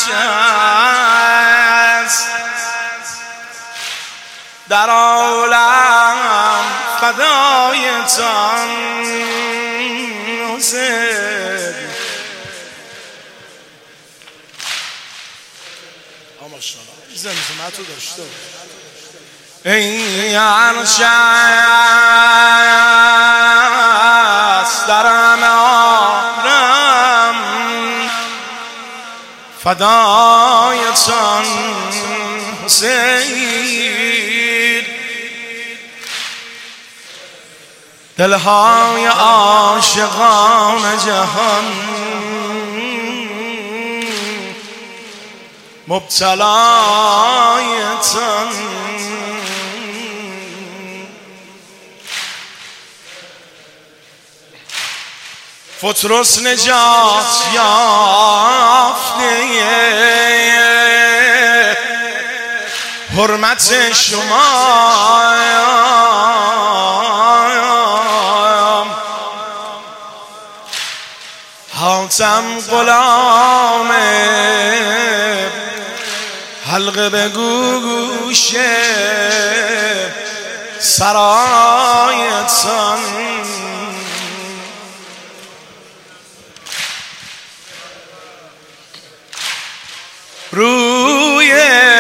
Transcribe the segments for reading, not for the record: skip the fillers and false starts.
است در عالم فدایتان حسین. زمزمتو داشته ای عرش است در همه عالم فدایتان حسین. دلهای عاشقان جهان مبتلایتان. پطرس نجات یافته حرمت شما حاتم غلام حلقه به گوش سرایتان. روی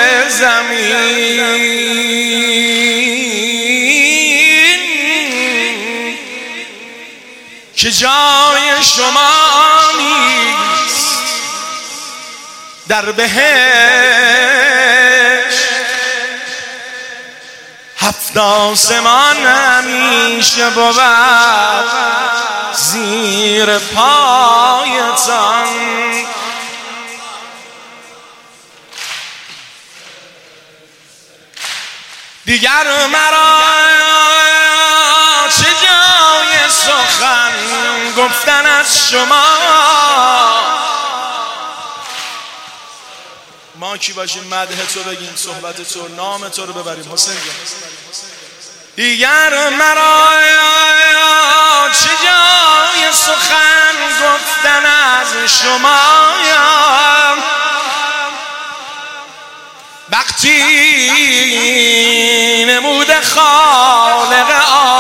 زمین که جای شما نیست در بهشت هفت آسمان همیشه بود زیر پایتان. دیگر مرا چه جای سخن گفتن از شما. ما کی باشیم مدح تو بگیم، صحبت تو، نام تو رو ببریم حسین جان. دیگر مرا چه جای سخن گفتن از شما. وقتی نمود خالق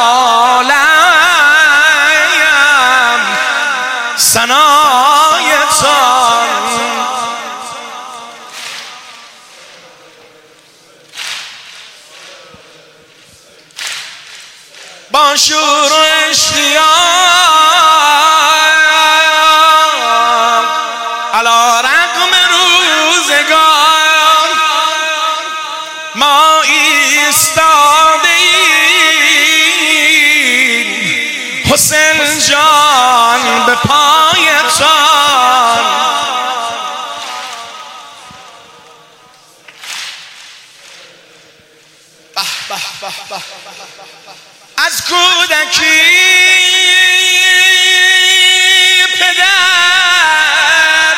عالم ثنایتان. با شور و اشتیاق علی رغم روزگار ما ایستاده ایم حسین جان به پایتان. از کودکی پدر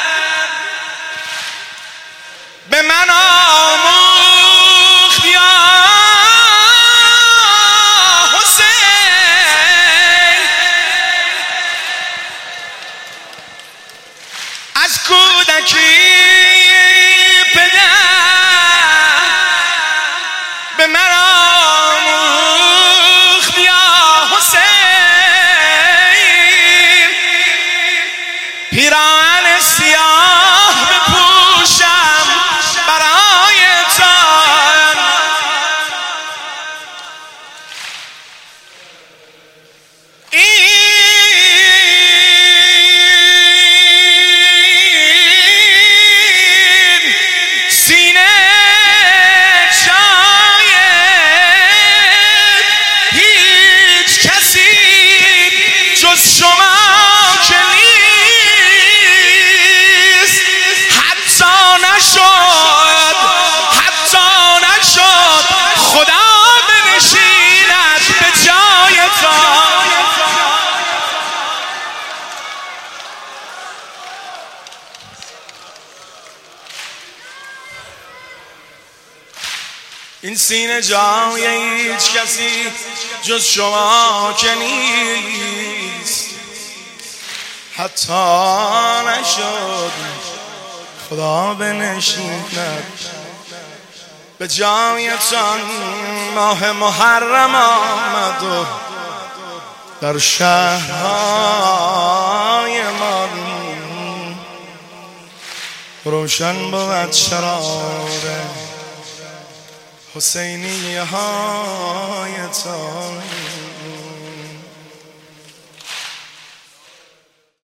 به من آموخت یا حسین. از کودکی پدر به من آموخت یا حسین. پیراهن سیاه بپوشم برایتان. این سینه جای هیچ کسی جز شما که نیست. حتی نشد خدا بنشیند به جایتان. این سینه جای هیچ کسی جز شما که نیست. حتی نشد خدا بنشیند به جایتان. ماه محرم آمد و در شهرهای ما روشن بود چراغ حسینیه هایتان.